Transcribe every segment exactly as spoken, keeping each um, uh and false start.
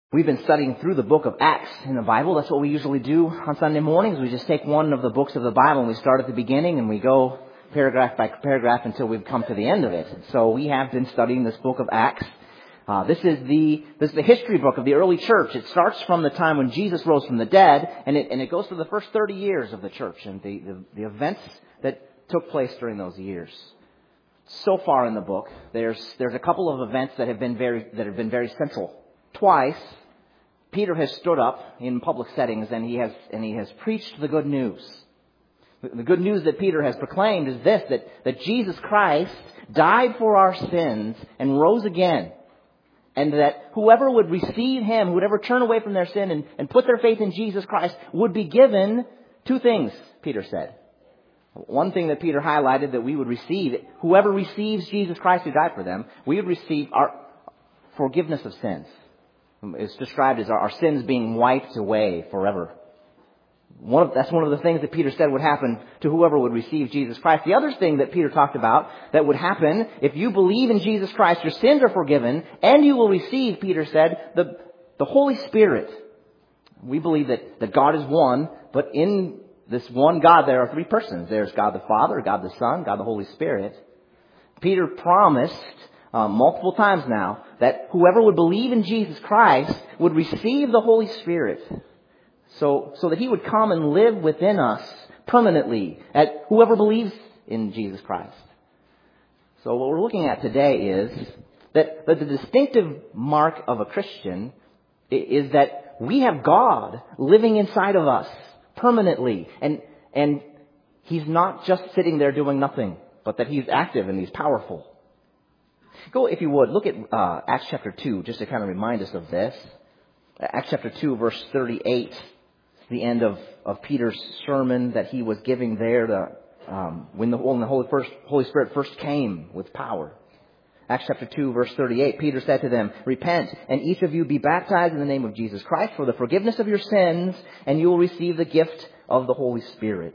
We've been studying through the book of Acts in the Bible. That's what we usually do on Sunday mornings. We just take one of the books of the Bible and we start at the beginning and we go paragraph by paragraph until we've come to the end of it. So we have been studying this book of Acts. Uh, this is the this is the history book of the early church. It starts from the time when Jesus rose from the dead, and it and it goes through the first thirty years of the church and the, the, the events that took place during those years. So far in the book, there's there's a couple of events that have been very that have been very central. Twice, Peter has stood up in public settings and he has and he has preached the good news. The good news that Peter has proclaimed is this, that, that Jesus Christ died for our sins and rose again. And that whoever would receive him, who would ever turn away from their sin and, and put their faith in Jesus Christ, would be given two things, Peter said. One thing that Peter highlighted that we would receive, whoever receives Jesus Christ who died for them, we would receive our forgiveness of sins. It's described as our, our sins being wiped away forever. One of, that's one of the things that Peter said would happen to whoever would receive Jesus Christ. The other thing that Peter talked about that would happen if you believe in Jesus Christ, your sins are forgiven, and you will receive, Peter said, the, the Holy Spirit. We believe that, that God is one, but in this one God there are three persons. There's God the Father, God the Son, God the Holy Spirit. Peter promised uh, multiple times now that whoever would believe in Jesus Christ would receive the Holy Spirit. So, so that he would come and live within us permanently at whoever believes in Jesus Christ. So what we're looking at today is that, that the distinctive mark of a Christian is that we have God living inside of us permanently. And, and he's not just sitting there doing nothing, but that he's active and he's powerful. Go, if you would, look at uh, Acts chapter two, just to kind of remind us of this. Acts chapter two, verse thirty-eight. The end of, of Peter's sermon that he was giving there to, um, when the, when the Holy, first, Holy Spirit first came with power. Acts chapter two, verse thirty-eight, Peter said to them, "Repent, and each of you be baptized in the name of Jesus Christ for the forgiveness of your sins, and you will receive the gift of the Holy Spirit."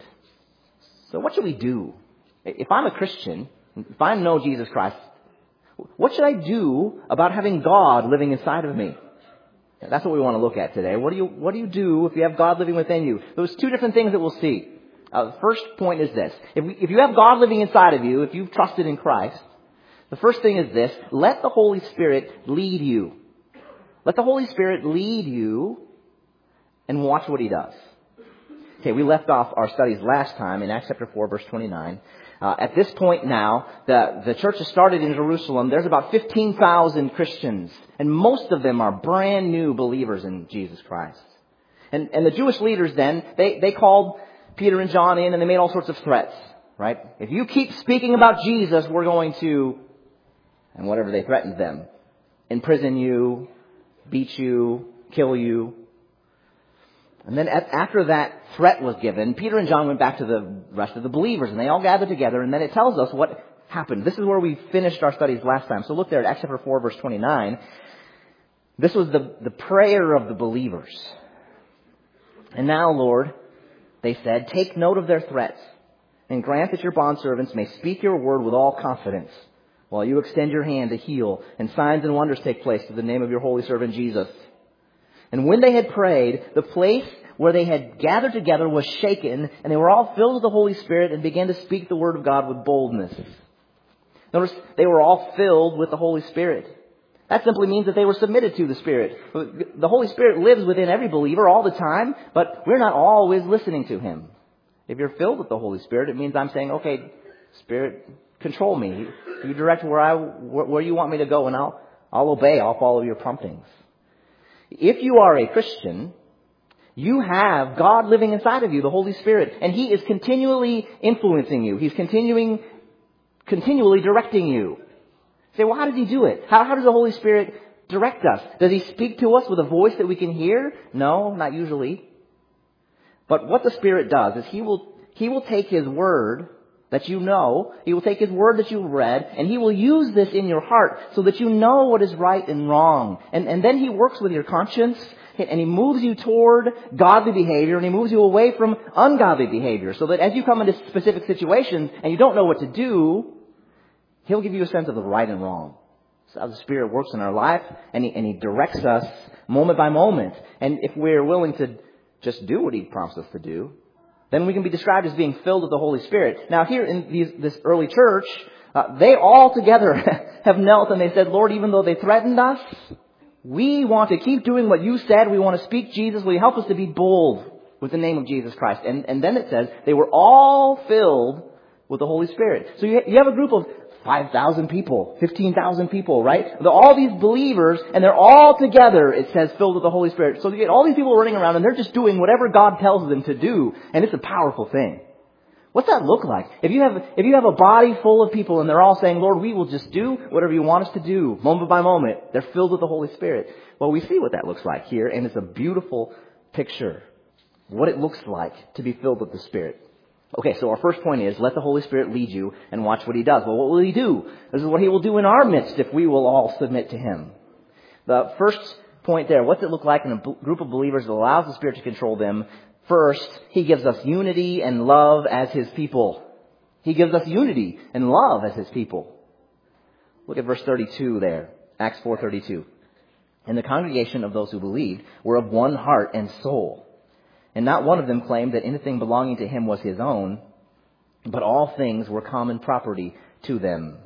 So what should we do? If I'm a Christian, if I know Jesus Christ, what should I do about having God living inside of me? That's what we want to look at today. What do you what do you do if you have God living within you? There's two different things that we'll see. Uh, the first point is this. If, we, if you have God living inside of you, if you've trusted in Christ, the first thing is this. Let the Holy Spirit lead you. Let the Holy Spirit lead you and watch what he does. Okay, we left off our studies last time in Acts chapter four, verse twenty-nine. Uh, at this point now, the, the church has started in Jerusalem. There's about fifteen thousand Christians, and most of them are brand new believers in Jesus Christ. And, and the Jewish leaders then, they, they called Peter and John in and they made all sorts of threats, right? If you keep speaking about Jesus, we're going to, and whatever they threatened them, imprison you, beat you, kill you. And then after that threat was given, Peter and John went back to the rest of the believers, and they all gathered together, and then it tells us what happened. This is where we finished our studies last time. So look there at Acts chapter four, verse twenty-nine. This was the, the prayer of the believers. "And now, Lord," they said, "take note of their threats, and grant that your bondservants may speak your word with all confidence, while you extend your hand to heal, and signs and wonders take place through the name of your holy servant Jesus." And when they had prayed, the place where they had gathered together was shaken, and they were all filled with the Holy Spirit and began to speak the word of God with boldness. Notice, they were all filled with the Holy Spirit. That simply means that they were submitted to the Spirit. The Holy Spirit lives within every believer all the time, but we're not always listening to him. If you're filled with the Holy Spirit, it means I'm saying, "Okay, Spirit, control me. You direct where I where you want me to go, and I'll I'll obey. I'll follow your promptings." If you are a Christian, you have God living inside of you, the Holy Spirit, and he is continually influencing you. He's continuing, continually directing you. You say, well, how does he do it? How, how does the Holy Spirit direct us? Does he speak to us with a voice that we can hear? No, not usually. But what the Spirit does is he will, he will take his word that you know, he will take his word that you've read, and he will use this in your heart so that you know what is right and wrong. And, and then he works with your conscience, and he moves you toward godly behavior, and he moves you away from ungodly behavior. So that as you come into specific situations and you don't know what to do, he'll give you a sense of the right and wrong. That's how the Spirit works in our life, and he, and he directs us moment by moment. And if we're willing to just do what He prompts us to do, then we can be described as being filled with the Holy Spirit. Now here in these, this early church, uh, they all together have knelt and they said, Lord, even though they threatened us, we want to keep doing what you said. We want to speak Jesus. Will you help us to be bold with the name of Jesus Christ? And, and then it says they were all filled with the Holy Spirit. So you, you have a group of five thousand people, fifteen thousand people, right? They're all these believers, and they're all together, it says, filled with the Holy Spirit. So you get all these people running around, and they're just doing whatever God tells them to do. And it's a powerful thing. What's that look like? If you have if you have a body full of people, and they're all saying, Lord, we will just do whatever you want us to do, moment by moment. They're filled with the Holy Spirit. Well, we see what that looks like here, and it's a beautiful picture. What it looks like to be filled with the Spirit. Okay, so our first point is, let the Holy Spirit lead you and watch what He does. Well, what will He do? This is what He will do in our midst if we will all submit to Him. The first point there, what's it look like in a group of believers that allows the Spirit to control them? First, He gives us unity and love as His people. He gives us unity and love as His people. Look at verse thirty-two there, Acts four thirty-two. And the congregation of those who believed were of one heart and soul. And not one of them claimed that anything belonging to him was his own, but all things were common property to them.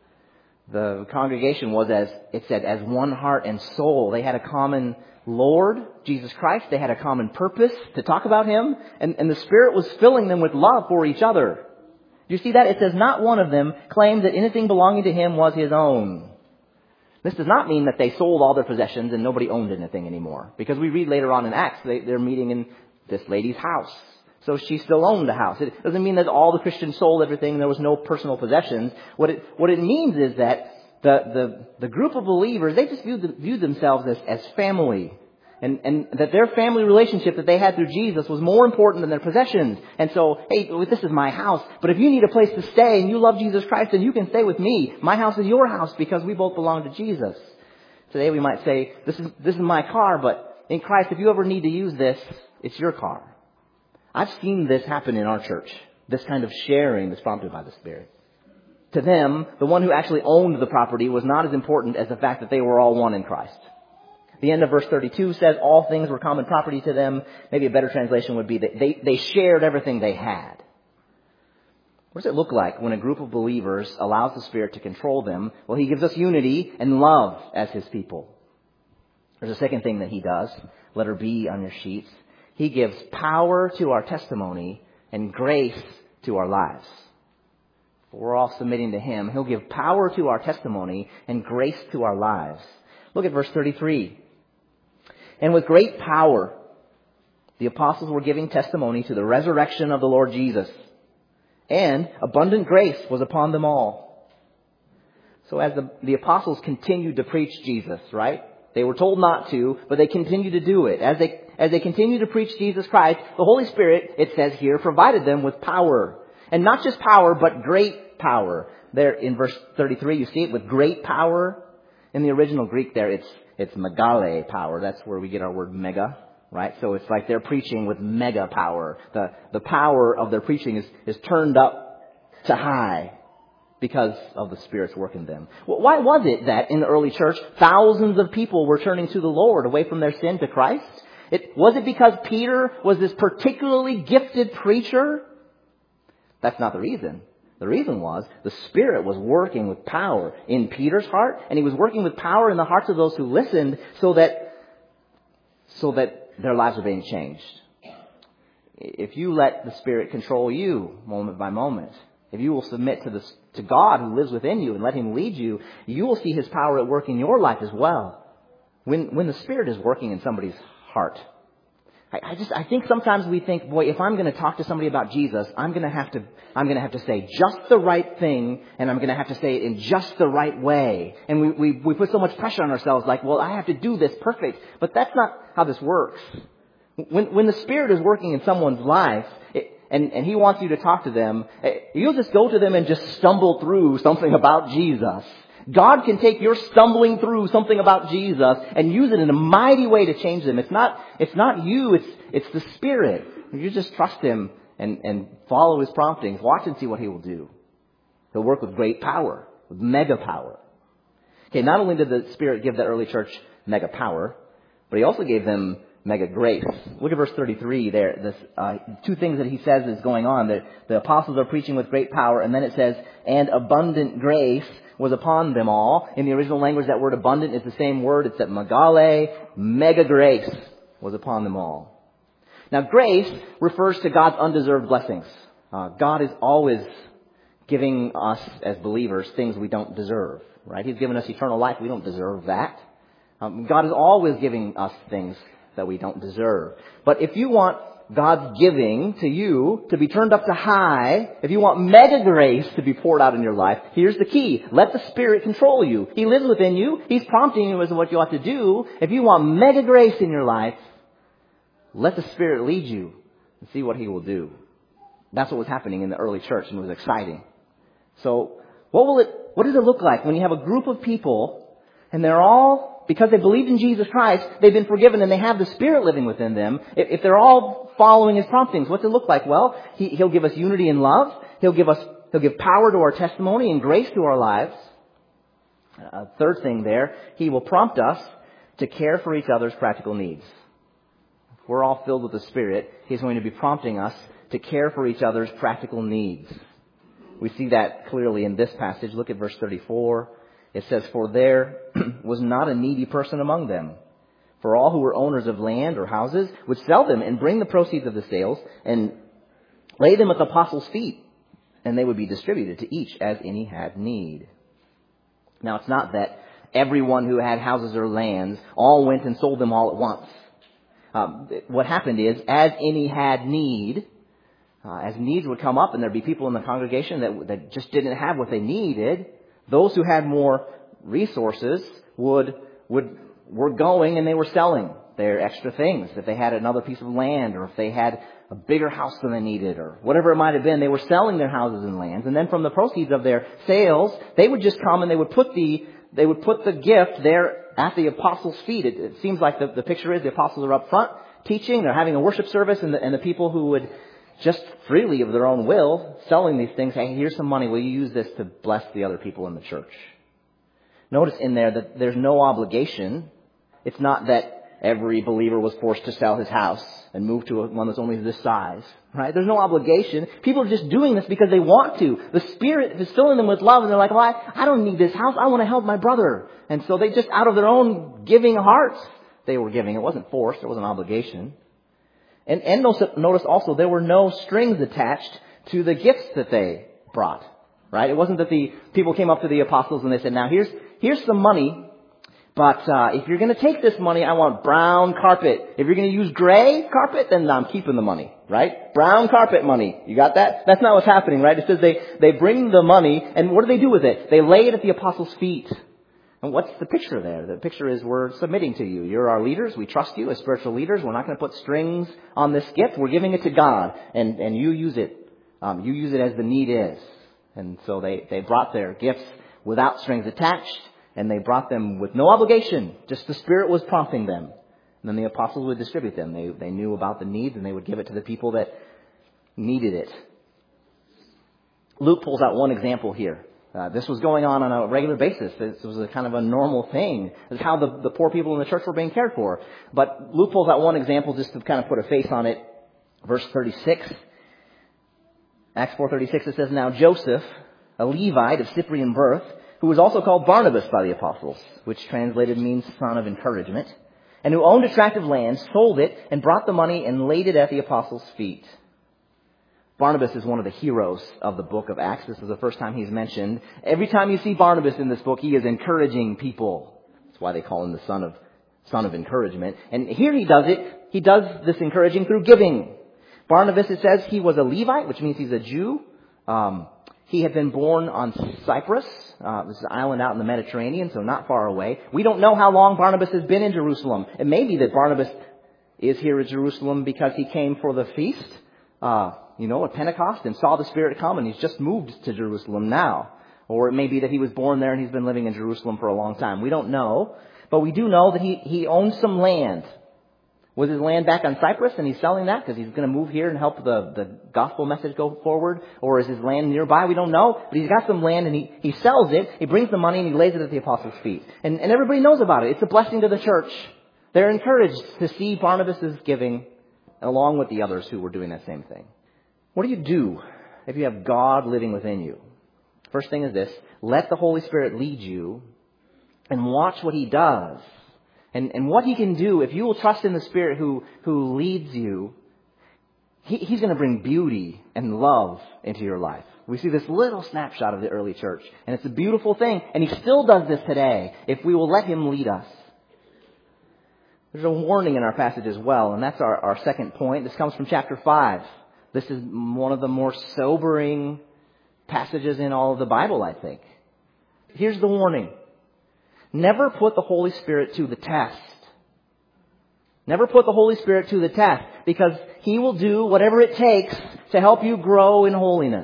The congregation was, as it said, as one heart and soul. They had a common Lord, Jesus Christ. They had a common purpose to talk about Him. And, and the Spirit was filling them with love for each other. Do you see that? It says not one of them claimed that anything belonging to him was his own. This does not mean that they sold all their possessions and nobody owned anything anymore. Because we read later on in Acts, they, they're meeting in this lady's house. So she still owned the house. It doesn't mean that all the Christians sold everything. There was no personal possessions. What it what it means is that the the, the group of believers, they just viewed, viewed themselves as, as family. And, and that their family relationship that they had through Jesus was more important than their possessions. And so, hey, this is my house. But if you need a place to stay and you love Jesus Christ, then you can stay with me. My house is your house because we both belong to Jesus. Today we might say, this is this is my car, but in Christ, if you ever need to use this, it's your car. I've seen this happen in our church. This kind of sharing that's prompted by the Spirit. To them, the one who actually owned the property was not as important as the fact that they were all one in Christ. The end of verse thirty-two says all things were common property to them. Maybe a better translation would be that they, they shared everything they had. What does it look like when a group of believers allows the Spirit to control them? Well, He gives us unity and love as His people. There's a second thing that He does. Letter B on your sheets. He gives power to our testimony and grace to our lives. If we're all submitting to Him, He'll give power to our testimony and grace to our lives. Look at verse thirty-three. And with great power, the apostles were giving testimony to the resurrection of the Lord Jesus. And abundant grace was upon them all. So as the, the apostles continued to preach Jesus, right? They were told not to, but they continued to do it. As they As they continue to preach Jesus Christ, the Holy Spirit, it says here, provided them with power. And not just power, but great power. There in verse thirty-three, you see it with great power. In the original Greek there, it's it's megale power. That's where we get our word mega, right? So it's like they're preaching with mega power. The the power of their preaching is, is turned up to high because of the Spirit's work in them. Well, why was it that in the early church, thousands of people were turning to the Lord away from their sin to Christ? It, was it because Peter was this particularly gifted preacher? That's not the reason. The reason was the Spirit was working with power in Peter's heart, and He was working with power in the hearts of those who listened so that, so that their lives were being changed. If you let the Spirit control you moment by moment, if you will submit to, this, to God who lives within you and let Him lead you, you will see His power at work in your life as well. When, when the Spirit is working in somebody's heart, I, I just, I think sometimes we think, boy, if I'm going to talk to somebody about Jesus, I'm going to have to, I'm going to have to say just the right thing, and I'm going to have to say it in just the right way. And we, we, we put so much pressure on ourselves, like, well, I have to do this perfect. But that's not how this works. When, when the Spirit is working in someone's life, it, and, and He wants you to talk to them, you'll just go to them and just stumble through something about Jesus. God can take your stumbling through something about Jesus and use it in a mighty way to change them. It's not, it's not you, it's, it's the Spirit. You just trust Him and, and follow His promptings. Watch and see what He will do. He'll work with great power, with mega power. Okay, not only did the Spirit give the early church mega power, but he also gave them mega grace. Look at verse thirty-three there. This, uh, two things that he says is going on. That the apostles are preaching with great power, and then it says, and abundant grace was upon them all. In the original language, that word abundant is the same word. It's that megale, mega grace was upon them all. Now, grace refers to God's undeserved blessings. Uh, God is always giving us, as believers, things we don't deserve, right? He's given us eternal life. We don't deserve that. Um, God is always giving us things that we don't deserve. But if you want God's giving to you to be turned up to high, if you want mega grace to be poured out in your life, here's the key. Let the Spirit control you. He lives within you. He's prompting you as to what you ought to do. If you want mega grace in your life, let the Spirit lead you and see what He will do. That's what was happening in the early church, and it was exciting. So what will it, what does it look like when you have a group of people and they're all, because they believed in Jesus Christ, they've been forgiven and they have the Spirit living within them? If, if they're all following His promptings, what's it look like? Well, he, He'll give us unity in love. He'll give us, He'll give power to our testimony and grace to our lives. Uh, third thing there, He will prompt us to care for each other's practical needs. If we're all filled with the Spirit, He's going to be prompting us to care for each other's practical needs. We see that clearly in this passage. Look at verse thirty-four. It says, for there was not a needy person among them. For all who were owners of land or houses would sell them and bring the proceeds of the sales and lay them at the apostles' feet, and they would be distributed to each as any had need. Now, it's not that everyone who had houses or lands all went and sold them all at once. Um, what happened is, as any had need, uh, as needs would come up and there'd be people in the congregation that, that just didn't have what they needed, those who had more resources would, would, were going and they were selling their extra things. If they had another piece of land, or if they had a bigger house than they needed, or whatever it might have been, they were selling their houses and lands. And then from the proceeds of their sales, they would just come and they would put the, they would put the gift there at the apostles' feet. It, it seems like the, the picture is the apostles are up front teaching, they're having a worship service, and the, and the people who would just freely of their own will selling these things, hey, here's some money, will you use this to bless the other people in the church? Notice in there that there's no obligation. It's not that every believer was forced to sell his house and move to one that's only this size, right? There's no obligation. People are just doing this because they want to. The Spirit is filling them with love, and they're like, well, I, I don't need this house. I want to help my brother. And so they just, out of their own giving hearts, they were giving. It wasn't forced. It wasn't obligation. And, and notice also there were no strings attached to the gifts that they brought, right? It wasn't that the people came up to the apostles and they said, now here's, here's some money. But uh, if you're going to take this money, I want brown carpet. If you're going to use gray carpet, then I'm keeping the money, right? Brown carpet money. You got that? That's not what's happening, right? It says they, they bring the money, and what do they do with it? They lay it at the apostles' feet. And what's the picture there? The picture is we're submitting to you. You're our leaders. We trust you as spiritual leaders. We're not going to put strings on this gift. We're giving it to God, and, and you use it. Um, you use it as the need is. And so they, they brought their gifts without strings attached. And they brought them with no obligation. Just the Spirit was prompting them. And then the apostles would distribute them. They, they knew about the needs, and they would give it to the people that needed it. Luke pulls out one example here. Uh, this was going on on a regular basis. This was a kind of a normal thing. This is how the, the poor people in the church were being cared for. But Luke pulls out one example just to kind of put a face on it. Verse thirty-six. Acts four thirty-six, it says, now Joseph, a Levite of Cyprian birth, who was also called Barnabas by the apostles, which translated means son of encouragement, and who owned a tract of land, sold it, and brought the money and laid it at the apostles' feet. Barnabas is one of the heroes of the book of Acts. This is the first time he's mentioned. Every time you see Barnabas in this book, he is encouraging people. That's why they call him the son of, son of encouragement. And here he does it. He does this encouraging through giving. Barnabas, it says, he was a Levite, which means he's a Jew. Um, He had been born on Cyprus. Uh, this is an island out in the Mediterranean, so not far away. We don't know how long Barnabas has been in Jerusalem. It may be that Barnabas is here in Jerusalem because he came for the feast, uh, you know, at Pentecost, and saw the Spirit come, and he's just moved to Jerusalem now. Or it may be that he was born there and he's been living in Jerusalem for a long time. We don't know. But we do know that he, he owns some land. Was his land back on Cyprus and he's selling that because he's going to move here and help the, the gospel message go forward? Or is his land nearby? We don't know. But he's got some land and he, he sells it. He brings the money and he lays it at the apostles' feet. And, and everybody knows about it. It's a blessing to the church. They're encouraged to see Barnabas' giving along with the others who were doing that same thing. What do you do if you have God living within you? First thing is this: let the Holy Spirit lead you and watch what He does. And, and what He can do, if you will trust in the Spirit who, who leads you, he, He's going to bring beauty and love into your life. We see this little snapshot of the early church, and it's a beautiful thing. And He still does this today if we will let Him lead us. There's a warning in our passage as well, and that's our, our second point. This comes from chapter five. This is one of the more sobering passages in all of the Bible, I think. Here's the warning. Never put the Holy Spirit to the test. Never put the Holy Spirit to the test, because He will do whatever it takes to help you grow in holiness.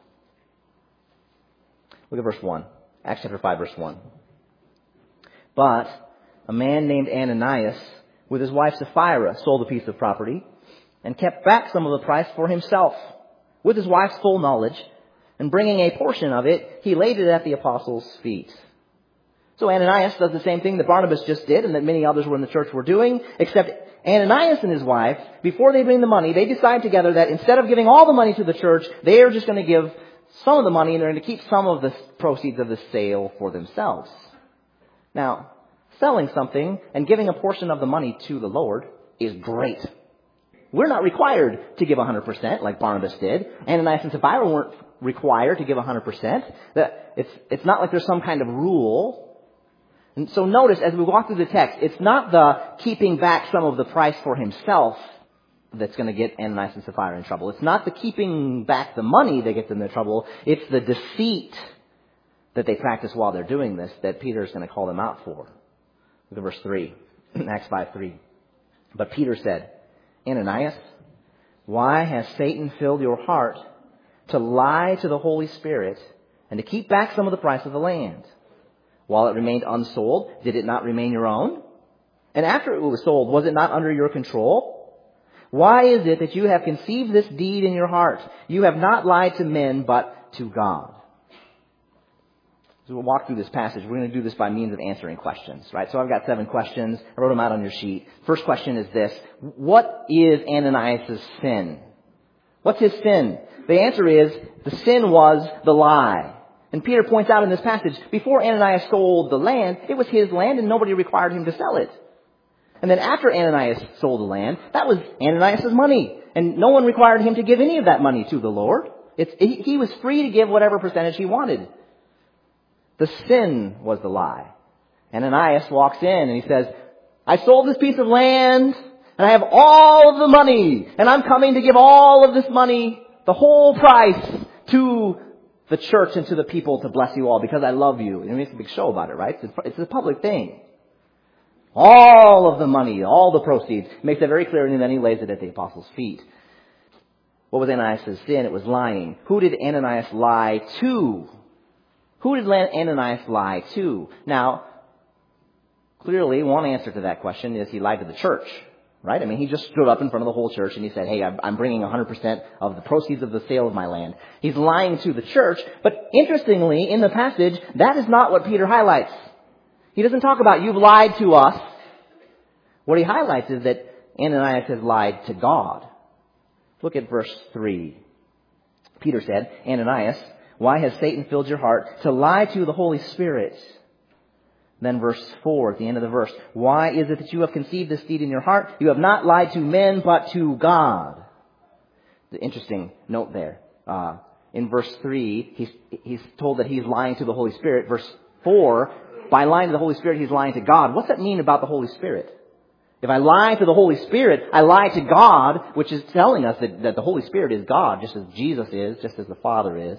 Look at verse one. Acts chapter five, verse one. But a man named Ananias, with his wife Sapphira, sold a piece of property and kept back some of the price for himself, with his wife's full knowledge, and bringing a portion of it, he laid it at the apostles' feet. So Ananias does the same thing that Barnabas just did and that many others were in the church were doing, except Ananias and his wife, before they bring the money, they decide together that instead of giving all the money to the church, they are just going to give some of the money and they're going to keep some of the proceeds of the sale for themselves. Now, selling something and giving a portion of the money to the Lord is great. We're not required to give one hundred percent like Barnabas did. Ananias and Sapphira weren't required to give one hundred percent. It's, it's not like there's some kind of rule. And so notice, as we walk through the text, it's not the keeping back some of the price for himself that's going to get Ananias and Sapphira in trouble. It's not the keeping back the money that gets them in trouble. It's the deceit that they practice while they're doing this that Peter is going to call them out for. Look at verse three, Acts five three. But Peter said, Ananias, why has Satan filled your heart to lie to the Holy Spirit and to keep back some of the price of the land? While it remained unsold, did it not remain your own? And after it was sold, was it not under your control? Why is it that you have conceived this deed in your heart? You have not lied to men, but to God. So we'll walk through this passage. We're going to do this by means of answering questions, right? So I've got seven questions. I wrote them out on your sheet. First question is this: what is Ananias' sin? What's his sin? The answer is, the sin was the lie. And Peter points out in this passage, before Ananias sold the land, it was his land and nobody required him to sell it. And then after Ananias sold the land, that was Ananias' money. And no one required him to give any of that money to the Lord. It's, he, he was free to give whatever percentage he wanted. The sin was the lie. Ananias walks in and he says, I sold this piece of land and I have all of the money and I'm coming to give all of this money, the whole price, to the church and to the people to bless you all because I love you. And he makes a big show about it, right? It's a, it's a public thing. All of the money, all the proceeds. He makes it very clear and then he lays it at the apostles' feet. What was Ananias' sin? It was lying. Who did Ananias lie to? Who did Ananias lie to? Now, clearly one answer to that question is he lied to the church. Right? I mean, he just stood up in front of the whole church and he said, hey, I'm bringing one hundred percent of the proceeds of the sale of my land. He's lying to the church. But interestingly, in the passage, that is not what Peter highlights. He doesn't talk about, you've lied to us. What he highlights is that Ananias has lied to God. Look at verse three. Peter said, Ananias, why has Satan filled your heart to lie to the Holy Spirit? Then verse four, at the end of the verse, why is it that you have conceived this deed in your heart? You have not lied to men, but to God. The interesting note there. Uh, in verse three, he's, he's told that he's lying to the Holy Spirit. Verse four, by lying to the Holy Spirit, he's lying to God. What's that mean about the Holy Spirit? If I lie to the Holy Spirit, I lie to God, which is telling us that, that the Holy Spirit is God, just as Jesus is, just as the Father is.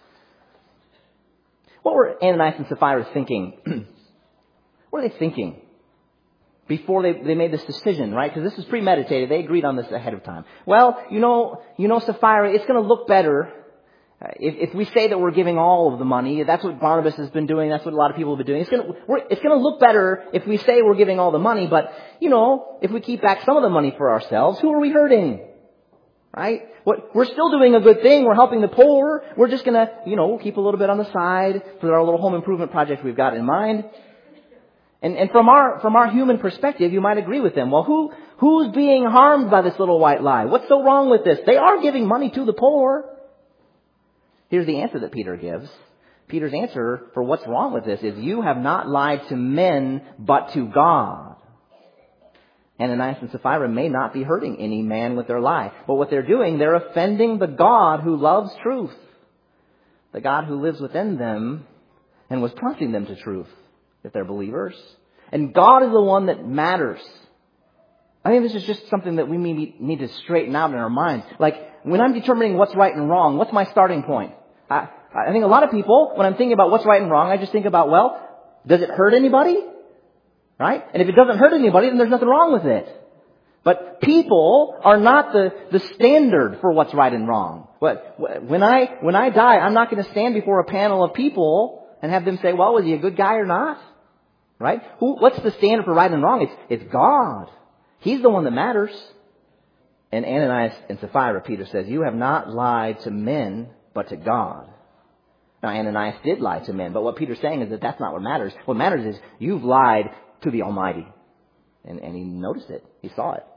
What were Ananias and Sapphira thinking? What are they thinking before they, they made this decision, right? Because this is premeditated. They agreed on this ahead of time. Well, you know, you know, Sapphira, it's going to look better uh, if, if we say that we're giving all of the money. That's what Barnabas has been doing. That's what a lot of people have been doing. It's going to, we're, it's going to look better if we say we're giving all the money. But, you know, if we keep back some of the money for ourselves, who are we hurting? Right? What, we're still doing a good thing. We're helping the poor. We're just going to, you know, keep a little bit on the side for our little home improvement project we've got in mind. And, and from our, from our human perspective, you might agree with them. Well, who, who's being harmed by this little white lie? What's so wrong with this? They are giving money to the poor. Here's the answer that Peter gives. Peter's answer for what's wrong with this is, you have not lied to men, but to God. Ananias and Sapphira may not be hurting any man with their lie. But what they're doing, they're offending the God who loves truth. The God who lives within them and was prompting them to truth, if they're believers. And God is the one that matters. I think this is just something that we need to straighten out in our minds. Like, when I'm determining what's right and wrong, what's my starting point? I, I think a lot of people, when I'm thinking about what's right and wrong, I just think about, well, does it hurt anybody? Right? And if it doesn't hurt anybody, then there's nothing wrong with it. But people are not the, the standard for what's right and wrong. But when I, when I die, I'm not going to stand before a panel of people and have them say, well, was he a good guy or not? Right? Who, what's the standard for right and wrong? It's, it's God. He's the one that matters. And Ananias and Sapphira, Peter says, you have not lied to men, but to God. Now, Ananias did lie to men, but what Peter's saying is that that's not what matters. What matters is you've lied to the Almighty. And, and he noticed it. He saw it.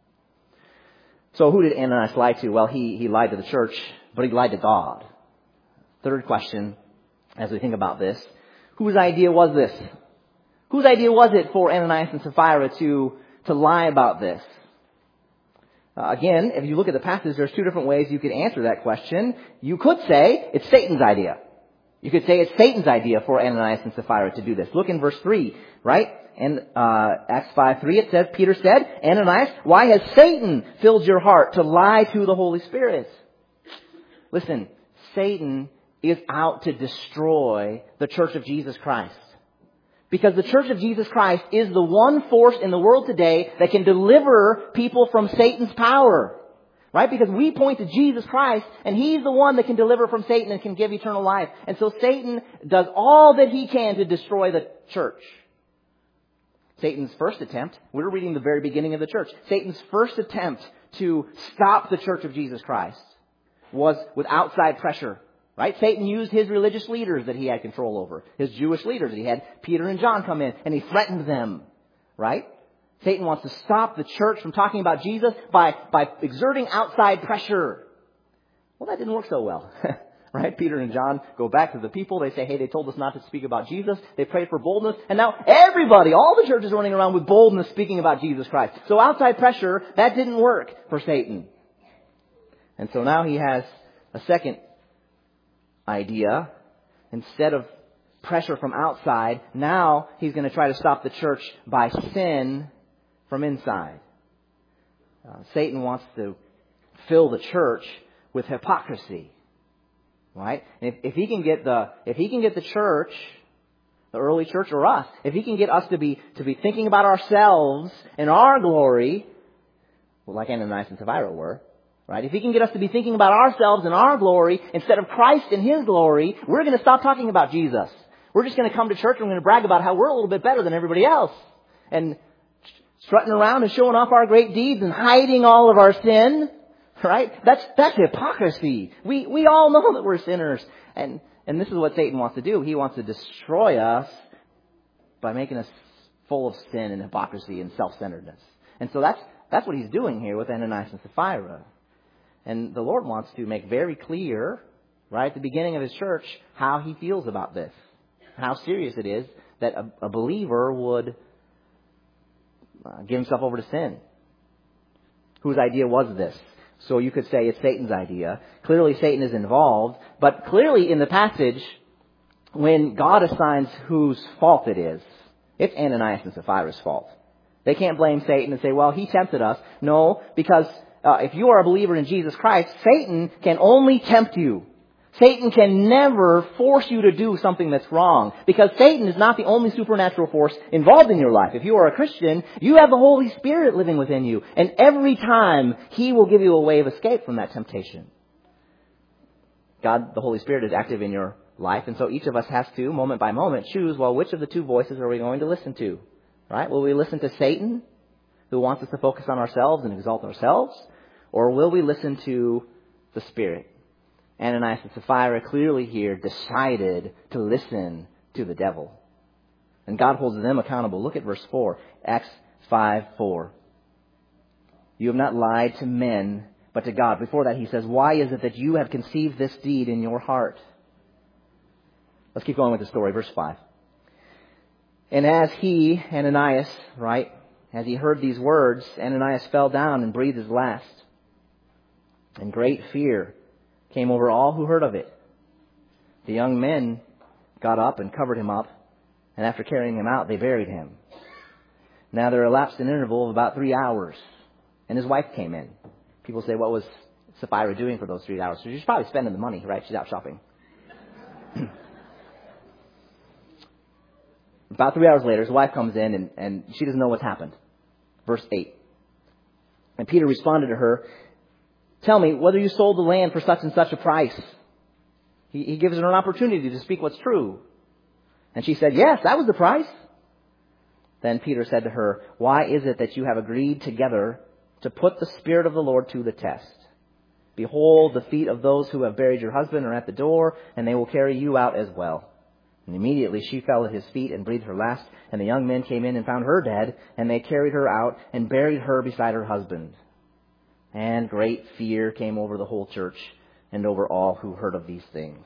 So who did Ananias lie to? Well, he, he lied to the church, but he lied to God. Third question, as we think about this, whose idea was this? Whose idea was it for Ananias and Sapphira to, to lie about this? Uh, again, if you look at the passage, there's two different ways you could answer that question. You could say it's Satan's idea. You could say it's Satan's idea for Ananias and Sapphira to do this. Look in verse three, right? And uh, Acts five three, it says, Peter said, Ananias, why has Satan filled your heart to lie to the Holy Spirit? Listen, Satan is out to destroy the Church of Jesus Christ. Because the Church of Jesus Christ is the one force in the world today that can deliver people from Satan's power. Right? Because we point to Jesus Christ, and He's the one that can deliver from Satan and can give eternal life. And so Satan does all that he can to destroy the church. Satan's first attempt, we're reading the very beginning of the church. Satan's first attempt to stop the Church of Jesus Christ was with outside pressure. Right? Satan used his religious leaders that he had control over. His Jewish leaders. He had Peter and John come in and he threatened them. Right? Satan wants to stop the church from talking about Jesus by, by exerting outside pressure. Well, that didn't work so well. Right? Peter and John go back to the people. They say, hey, they told us not to speak about Jesus. They prayed for boldness. And now everybody, all the churches running around with boldness speaking about Jesus Christ. So outside pressure, that didn't work for Satan. And so now he has a second idea. Instead of pressure from outside, now he's going to try to stop the church by sin from inside. Uh, Satan wants to fill the church with hypocrisy. Right? And if, if he can get the if he can get the church, the early church or us, if he can get us to be to be thinking about ourselves and our glory, well, like Ananias and Sapphira were, right? If he can get us to be thinking about ourselves and our glory instead of Christ and His glory, we're going to stop talking about Jesus. We're just going to come to church and we're going to brag about how we're a little bit better than everybody else. And strutting around and showing off our great deeds and hiding all of our sin. Right? That's, that's hypocrisy. We, we all know that we're sinners. And, and this is what Satan wants to do. He wants to destroy us by making us full of sin and hypocrisy and self-centeredness. And so that's, that's what he's doing here with Ananias and Sapphira. And the Lord wants to make very clear, right at the beginning of His church, how He feels about this. How serious it is that a, a believer would uh, give himself over to sin. Whose idea was this? So you could say it's Satan's idea. Clearly Satan is involved. But clearly in the passage, when God assigns whose fault it is, it's Ananias and Sapphira's fault. They can't blame Satan and say, well, he tempted us. No, because uh, if you are a believer in Jesus Christ, Satan can only tempt you. Satan can never force you to do something that's wrong, because Satan is not the only supernatural force involved in your life. If you are a Christian, you have the Holy Spirit living within you, and every time He will give you a way of escape from that temptation. God, the Holy Spirit, is active in your life, and so each of us has to, moment by moment, choose, well, which of the two voices are we going to listen to? Right? Will we listen to Satan, who wants us to focus on ourselves and exalt ourselves, or will we listen to the Spirit? Ananias and Sapphira clearly here decided to listen to the devil. And God holds them accountable. Look at verse four. Acts five four. You have not lied to men, but to God. Before that he says, why is it that you have conceived this deed in your heart? Let's keep going with the story. Verse five. And as he, Ananias, right, as he heard these words, Ananias fell down and breathed his last. And great fear came over all who heard of it. The young men got up and covered him up, and after carrying him out, they buried him. Now there elapsed an interval of about three hours, and his wife came in. People say, what was Sapphira doing for those three hours? So she's probably spending the money, right? She's out shopping. About three hours later, his wife comes in, and, and she doesn't know what's happened. Verse eight. And Peter responded to her, tell me whether you sold the land for such and such a price. He, he gives her an opportunity to speak what's true. And she said, yes, that was the price. Then Peter said to her, why is it that you have agreed together to put the Spirit of the Lord to the test? Behold, the feet of those who have buried your husband are at the door, and they will carry you out as well. And immediately she fell at his feet and breathed her last, and the young men came in and found her dead, and they carried her out and buried her beside her husband. And great fear came over the whole church and over all who heard of these things.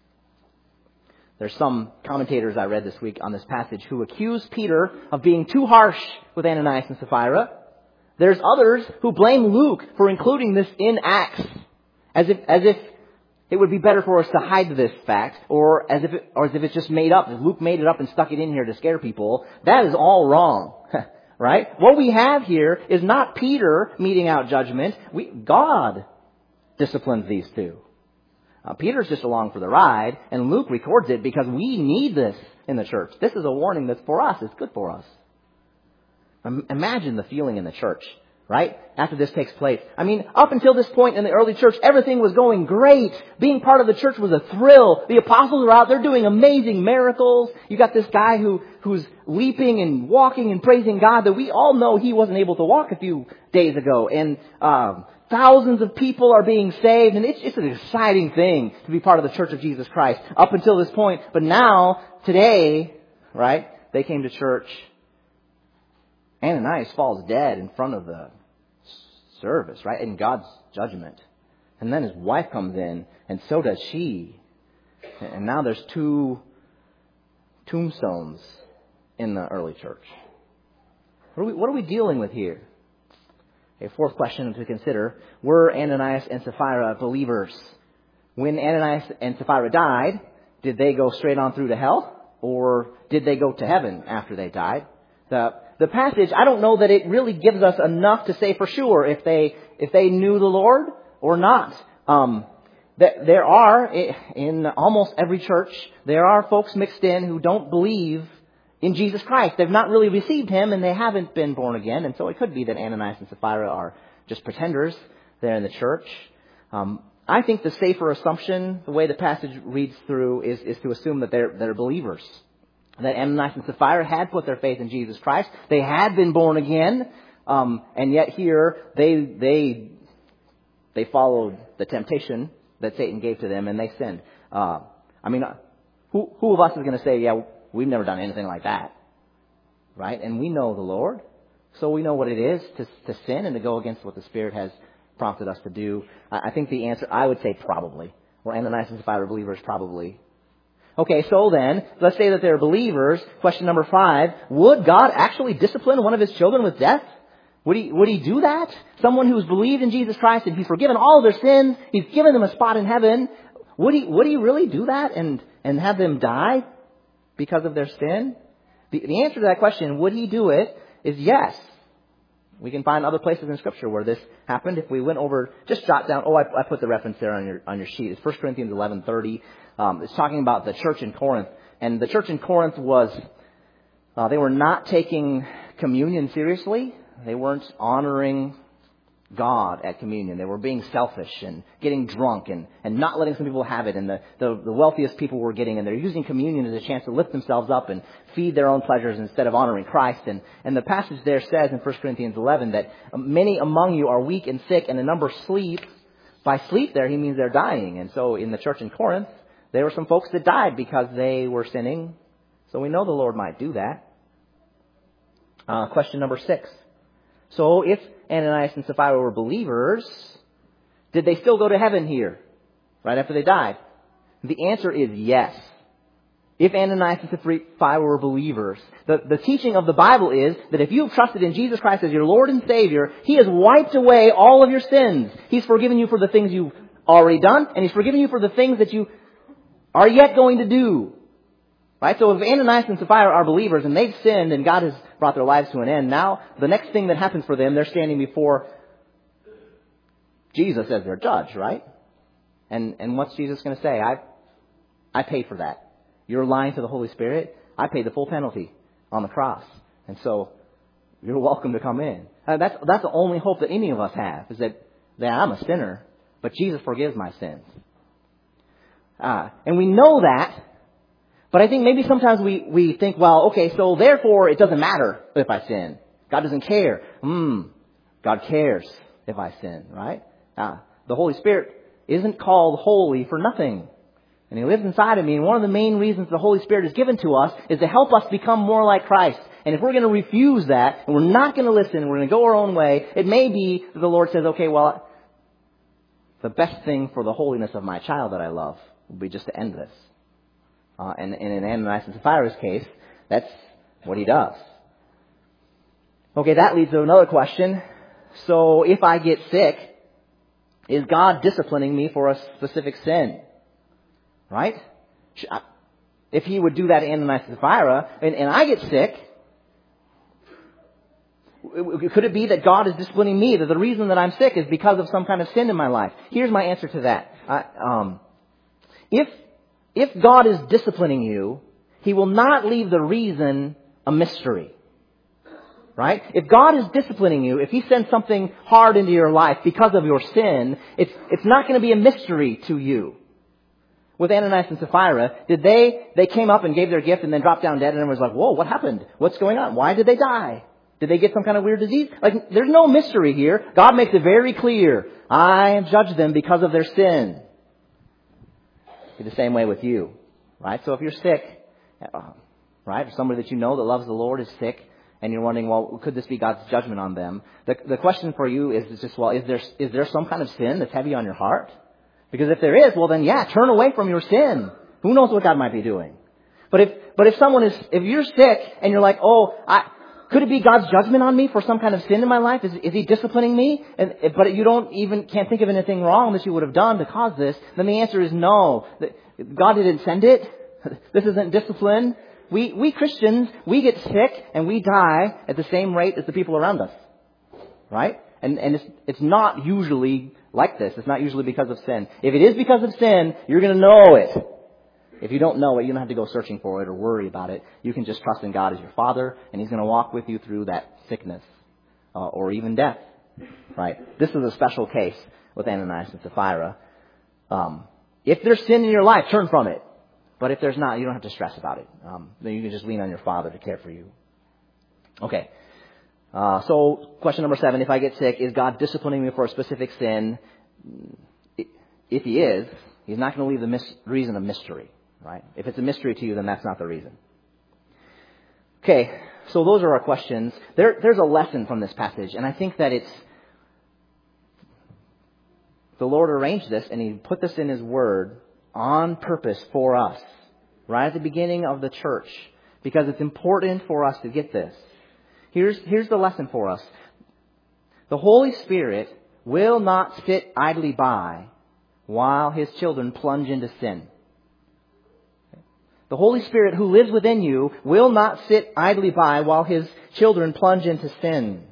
There's some commentators I read this week on this passage who accuse Peter of being too harsh with Ananias and Sapphira. There's others who blame Luke for including this in Acts, as if as if it would be better for us to hide this fact, or as if it, or as if it's just made up. As Luke made it up and stuck it in here to scare people. That is all wrong, right? What we have here is not Peter meting out judgment. We, God disciplines these two. Uh, Peter's just along for the ride, and Luke records it because we need this in the church. This is a warning that's for us. It's good for us. Um, imagine the feeling in the church, right? After this takes place. I mean, up until this point in the early church, everything was going great. Being part of the church was a thrill. The apostles are out there doing amazing miracles. You got this guy who who's leaping and walking and praising God that we all know he wasn't able to walk a few days ago. And um, thousands of people are being saved. And it's, it's an exciting thing to be part of the Church of Jesus Christ up until this point. But now, today, right, they came to church. Ananias falls dead in front of the service, right? In God's judgment. And then his wife comes in, and so does she. And now there's two tombstones in the early church. What are we, what are we dealing with here? A fourth question to consider. Were Ananias and Sapphira believers? When Ananias and Sapphira died, did they go straight on through to hell? Or did they go to heaven after they died? The The passage, I don't know that it really gives us enough to say for sure if they if they knew the Lord or not. Um, there are, in almost every church, there are folks mixed in who don't believe in Jesus Christ. They've not really received Him, and they haven't been born again. And so it could be that Ananias and Sapphira are just pretenders there in the church. Um, I think the safer assumption, the way the passage reads through, is, is to assume that they're they're believers. That Ananias and Sapphira had put their faith in Jesus Christ. They had been born again. Um, and yet here, they they they followed the temptation that Satan gave to them, and they sinned. Uh, I mean, who who of us is going to say, yeah, we've never done anything like that? Right? And we know the Lord. So we know what it is to, to sin and to go against what the Spirit has prompted us to do. I, I think the answer, I would say probably. Were Ananias and Sapphira believers? Probably. Okay, so then, let's say that they're believers. Question number five, would God actually discipline one of His children with death? Would He, would He do that? Someone who's believed in Jesus Christ and He's forgiven all of their sins, He's given them a spot in heaven. Would He, would He really do that and, and have them die because of their sin? The, the answer to that question, would He do it, is yes. We can find other places in Scripture where this happened. If we went over, just jot down, oh, I, I put the reference there on your on your sheet. It's First Corinthians eleven thirty. Um, it's talking about the church in Corinth. And the church in Corinth was, uh, they were not taking communion seriously. They weren't honoring God at communion. They were being selfish and getting drunk and, and not letting some people have it. And the, the, the wealthiest people were getting, and they're using communion as a chance to lift themselves up and feed their own pleasures instead of honoring Christ. And, and the passage there says in First Corinthians eleven that many among you are weak and sick, and a number sleep. By sleep there, he means they're dying. And so in the church in Corinth, there were some folks that died because they were sinning So we know the Lord might do that. Uh, question number six. So if Ananias and Sapphira were believers, did they still go to heaven here, right after they died? The answer is yes. If Ananias and Sapphira were believers, the, the teaching of the Bible is that if you've trusted in Jesus Christ as your Lord and Savior, He has wiped away all of your sins. He's forgiven you for the things you've already done, and He's forgiven you for the things that you are yet going to do. Right? So if Ananias and Sapphira are believers and they've sinned and God has brought their lives to an end, now the next thing that happens for them, they're standing before Jesus as their judge, right? And and what's Jesus going to say? I I paid for that. You're lying to the Holy Spirit. I paid the full penalty on the cross. And so you're welcome to come in. Uh, that's that's the only hope that any of us have, is that, that I'm a sinner, but Jesus forgives my sins. Uh, and we know that. But I think maybe sometimes we, we think, well, okay, so therefore it doesn't matter if I sin. God doesn't care. Hmm, God cares if I sin, right? Uh, the Holy Spirit isn't called holy for nothing. And He lives inside of me. And one of the main reasons the Holy Spirit is given to us is to help us become more like Christ. And if we're going to refuse that, and we're not going to listen, we're going to go our own way, it may be that the Lord says, okay, well, the best thing for the holiness of my child that I love will be just to end this. Uh, and, and in Ananias and Sapphira's case, that's what He does. Okay, that leads to another question. So if I get sick, is God disciplining me for a specific sin? Right? If He would do that to Ananias and Sapphira, and, and I get sick, could it be that God is disciplining me, that the reason that I'm sick is because of some kind of sin in my life? Here's my answer to that. I, um, if If God is disciplining you, He will not leave the reason a mystery. Right? If God is disciplining you, if He sends something hard into your life because of your sin, it's, it's not going to be a mystery to you. With Ananias and Sapphira, did they, they came up and gave their gift and then dropped down dead and everyone was like, whoa, what happened? What's going on? Why did they die? Did they get some kind of weird disease? Like, there's no mystery here. God makes it very clear. I judge them because of their sin. The same way with you, right? So if you're sick, uh, right, or somebody that you know that loves the Lord is sick, and you're wondering, well, could this be God's judgment on them? The, the question for you is, is just, well, is there is there some kind of sin that's heavy on your heart? Because if there is, well, then yeah, turn away from your sin. Who knows what God might be doing? But if but if someone is, if you're sick and you're like, oh, I. Could it be God's judgment on me for some kind of sin in my life? Is, is He disciplining me? And, but you don't even, can't think of anything wrong that you would have done to cause this. Then the answer is no. God didn't send it. This isn't discipline. We, we Christians, we get sick and we die at the same rate as the people around us. Right? And, and it's, it's not usually like this. It's not usually because of sin. If it is because of sin, you're going to know it. If you don't know it, you don't have to go searching for it or worry about it. You can just trust in God as your Father, and He's going to walk with you through that sickness uh, or even death. Right? This is a special case with Ananias and Sapphira. Um, if there's sin in your life, turn from it. But if there's not, you don't have to stress about it. Um, then you can just lean on your Father to care for you. Okay. Uh, so question number seven, if I get sick, is God disciplining me for a specific sin? If He is, He's not going to leave the mis- reason a mystery. Right? If it's a mystery to you, then that's not the reason. Okay, so those are our questions. There, there's a lesson from this passage, and I think that it's the Lord arranged this, and He put this in His Word on purpose for us, right at the beginning of the church, because it's important for us to get this. Here's, here's the lesson for us. The Holy Spirit will not sit idly by while His children plunge into sin. The Holy Spirit who lives within you will not sit idly by while His children plunge into sin.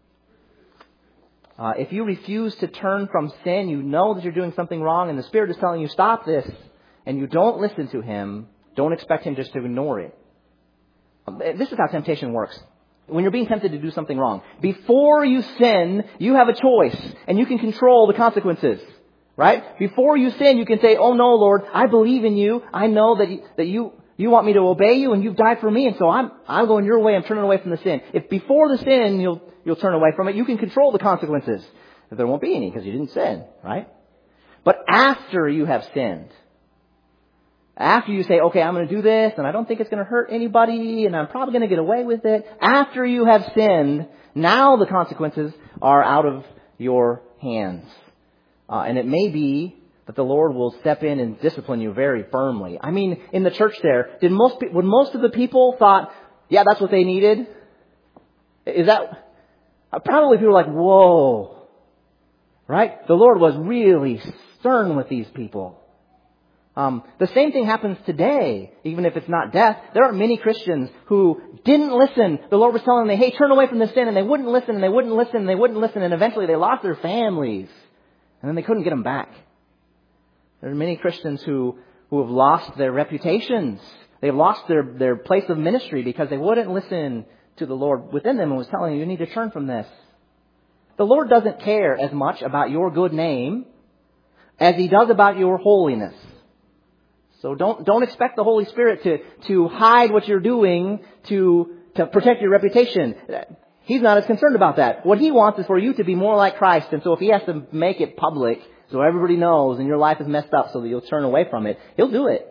Uh, if you refuse to turn from sin, you know that you're doing something wrong, and the Spirit is telling you, stop this, and you don't listen to Him, don't expect Him just to ignore it. This is how temptation works. When you're being tempted to do something wrong, before you sin, you have a choice, and you can control the consequences. Right? Before you sin, you can say, oh no, Lord, I believe in you. I know that you, that you, you want me to obey you and you've died for me. And so I'm, I'm going your way. I'm turning away from the sin. If before the sin, you'll, you'll turn away from it, you can control the consequences. There won't be any because you didn't sin. Right? But after you have sinned, After you say, okay, I'm going to do this, and I don't think it's going to hurt anybody, and I'm probably going to get away with it. After you have sinned, now the consequences are out of your hands. Uh, and it may be that the Lord will step in and discipline you very firmly. I mean, in the church there, did most pe- when most of the people thought, yeah, that's what they needed? Is that... Uh, probably people were like, whoa. Right? The Lord was really stern with these people. Um, the same thing happens today, even if it's not death. There are many Christians who didn't listen. The Lord was telling them, hey, turn away from this sin, and they wouldn't listen, and they wouldn't listen, and they wouldn't listen, and eventually they lost their families. And then they couldn't get them back. There are many Christians who, who have lost their reputations. They've lost their, their place of ministry because they wouldn't listen to the Lord within them and was telling you, you need to turn from this. The Lord doesn't care as much about your good name as He does about your holiness. So don't don't expect the Holy Spirit to, to hide what you're doing to, to protect your reputation. He's not as concerned about that. What He wants is for you to be more like Christ. And so if He has to make it public so everybody knows and your life is messed up so that you'll turn away from it, He'll do it.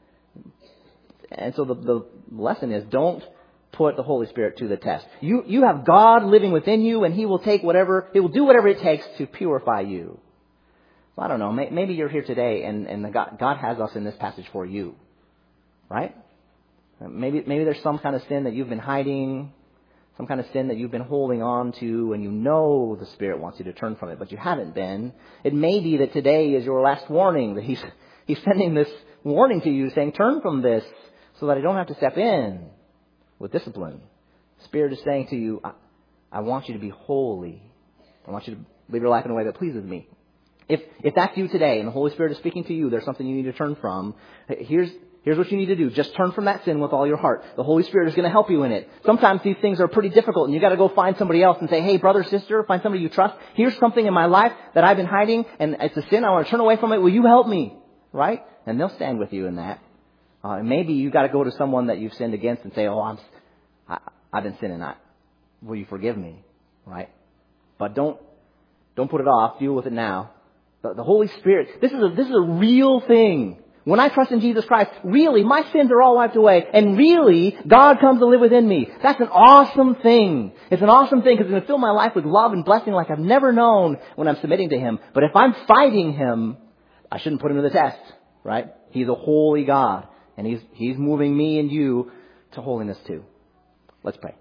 And so the, the lesson is don't put the Holy Spirit to the test. You you have God living within you, and He will take whatever, He will do whatever it takes to purify you. I don't know, maybe you're here today and, and the God, God has us in this passage for you, right? Maybe maybe there's some kind of sin that you've been hiding, some kind of sin that you've been holding on to, and you know the Spirit wants you to turn from it, but you haven't been. It may be that today is your last warning, that He's, he's sending this warning to you saying, turn from this so that I don't have to step in with discipline. The Spirit is saying to you, I, I want you to be holy. I want you to live your life in a way that pleases me. If if that's you today and the Holy Spirit is speaking to you, there's something you need to turn from. Here's here's what you need to do. Just turn from that sin with all your heart. The Holy Spirit is going to help you in it. Sometimes these things are pretty difficult and you got to go find somebody else and say, hey, brother, sister, find somebody you trust. Here's something in my life that I've been hiding and it's a sin. I want to turn away from it. Will you help me? Right? And they'll stand with you in that. Uh, and maybe you got to go to someone that you've sinned against and say, oh, I'm, I, I've been sinning. I, will you forgive me? Right? But don't don't put it off. Deal with it now. The, the Holy Spirit, this is a, this is a real thing. When I trust in Jesus Christ, really, my sins are all wiped away. And really, God comes to live within me. That's an awesome thing. It's an awesome thing because it's going to fill my life with love and blessing like I've never known when I'm submitting to Him. But if I'm fighting Him, I shouldn't put Him to the test, right? He's a holy God. And He's, He's moving me and you to holiness too. Let's pray.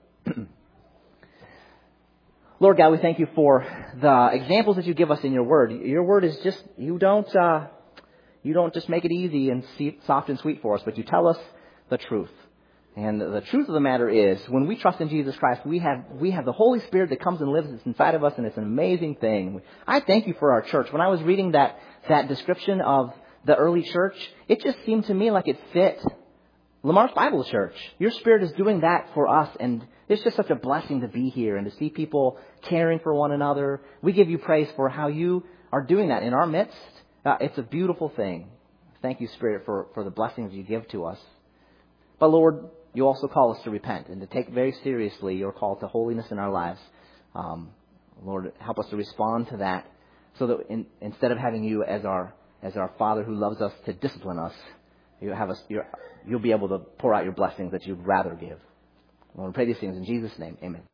Lord God, we thank you for the examples that you give us in your word. Your word is just, you don't, uh, you don't just make it easy and soft and sweet for us, but you tell us the truth. And the truth of the matter is, when we trust in Jesus Christ, we have, we have the Holy Spirit that comes and lives inside of us, and it's an amazing thing. I thank you for our church. When I was reading that, that description of the early church, it just seemed to me like it fit Lamar's Bible Church. Your Spirit is doing that for us, and it's just such a blessing to be here and to see people caring for one another. We give you praise for how you are doing that in our midst. Uh, it's a beautiful thing. Thank you, Spirit, for, for the blessings you give to us. But Lord, you also call us to repent and to take very seriously your call to holiness in our lives. Um, Lord, help us to respond to that so that in, instead of having you as our as our Father who loves us to discipline us, you have us, you'll be able to pour out your blessings that you'd rather give. Lord, we pray these things in Jesus' name. Amen.